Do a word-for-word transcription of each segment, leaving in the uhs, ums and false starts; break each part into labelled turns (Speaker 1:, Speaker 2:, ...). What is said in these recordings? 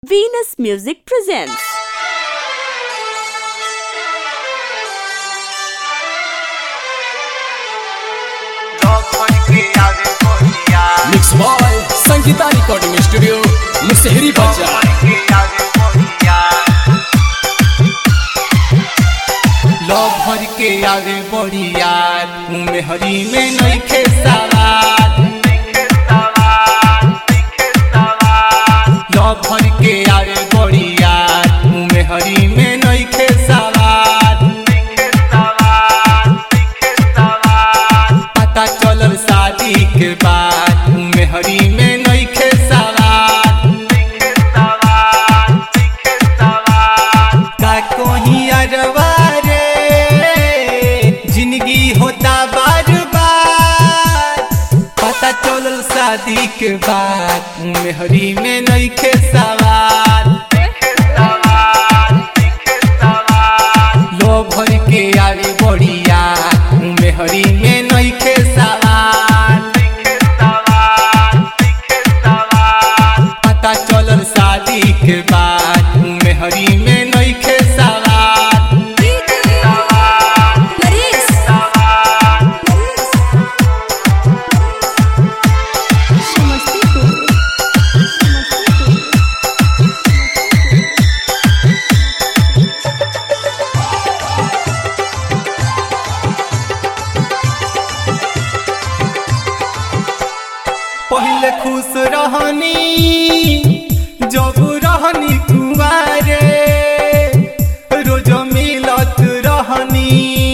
Speaker 1: Venus Music presents.
Speaker 2: Mix boy Sangeeta recording studio Musahari बाजार।
Speaker 3: Love भर के आगे बढ़ी यार में हरी में नइखे सवार। लव भर के आगे बढ़ी यार में हरी में नइखे सवार। पता चलल शादी के बाद में हरी में नइखे सवार। का कोही अरवा जिंदगी होता बार बार। पता चलल शादी के बाद में हरी में नइखे सवार। लो भर के आगे बढ़िया में हरी में नइखे सवार। पता चलल शादी के बाद में हरी में नइखे सवार। पहले खुश रहनी जब रहनी कुंवारे। रोज मिलत रहनी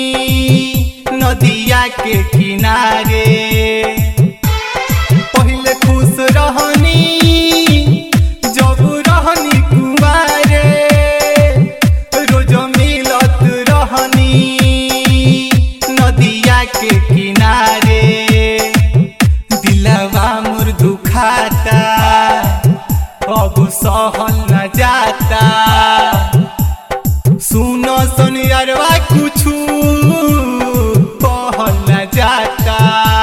Speaker 3: नदिया के किनारे। पहले खुश रहनी जब रहनी कुंवारे। रोज मिलत रहनी नदिया के किनारे। दिलवा मोर दुखाता अब सहल न जाता। सुनो सोनियरवा कुछु कहल न जाता।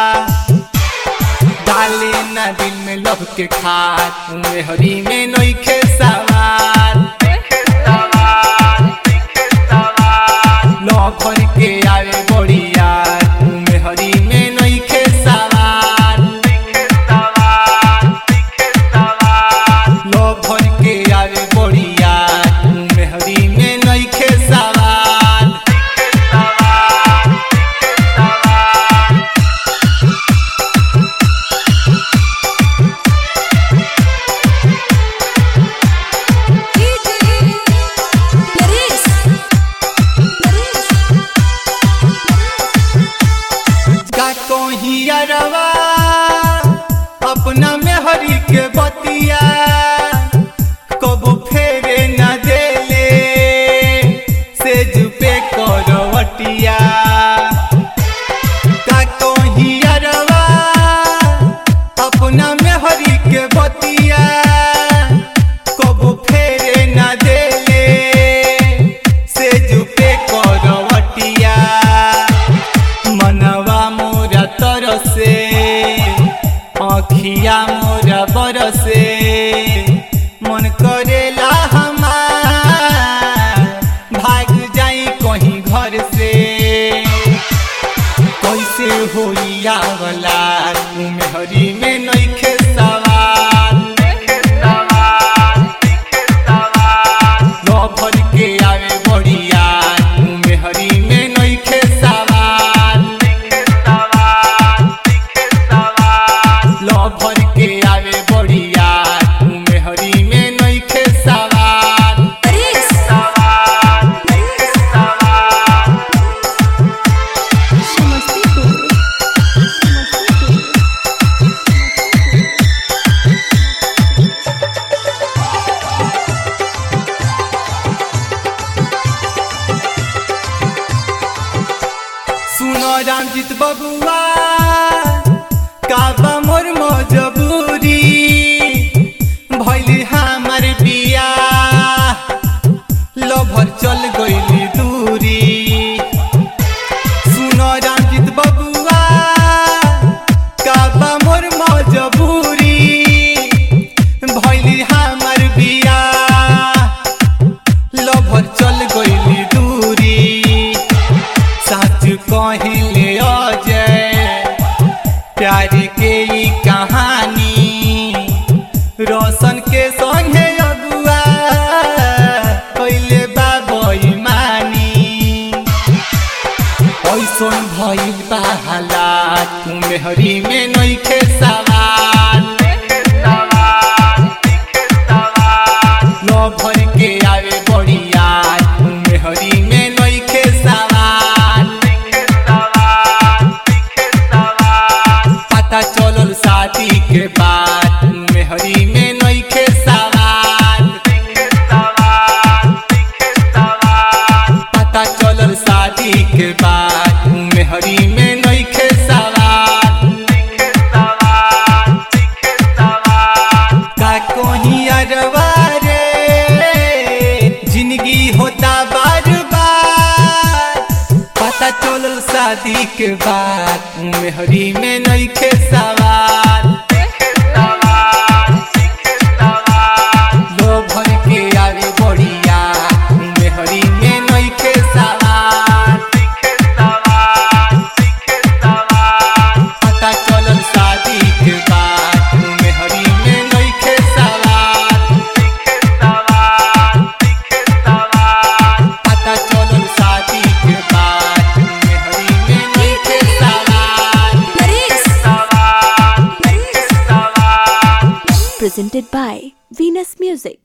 Speaker 3: डाले ना दिल में लव के खात में हरी में नइखे सवार। लव भर के आवे बढ़िया में हरी में नइखे सवार। लव भर के आवे बढ़िया में हरी में नइखे सवार। का कोही अरवा अपना में हरी के बतिया कबो फेरे न देले सेज पे करवटिया। का कोही अरवा अपना में हरी के बतिया कबो फेरे न देले सेज पे करवटिया। मनवा मोरा तरसे अखिया मोरा बरसे। मन करेला हमार भाग जाई कहीं घर से। कैसे होई आवला में हरी में नइखे सवार। लो भर के आवे बढ़िया में हरी में नइखे सवार। लव भर के आवे बढ़िया में हरी में नइखे सवार। सुनो रामजीत बबुआ काबा मोर मजबूरी भइली हमार बिया। लभर चल गइली दूरी। सुनो रामजीत बबुआ काबा मोर मजबूरी भइली हमार बिया। मेहरी में नइखे सवार लो भर के आवे बड़ी याद मेहरी में नइखे सवार पता चलल शादी के बाद मेहरी में नइखे सवार पता चलल शादी के बाद मेहरी में नइखे सवार का कोही अरवा रे जिंदगी होता बार बार पता चलल शादी के बाद मेहरी में नइखे सवार लो भर के आवे बढ़िया मेहरी में नइखे सवार पता चलल शादी के बाद मेहरी में नइखे सवार पता चलल शादी के बाद मेहरी में नइखे सवार
Speaker 1: Presented by Venus Music.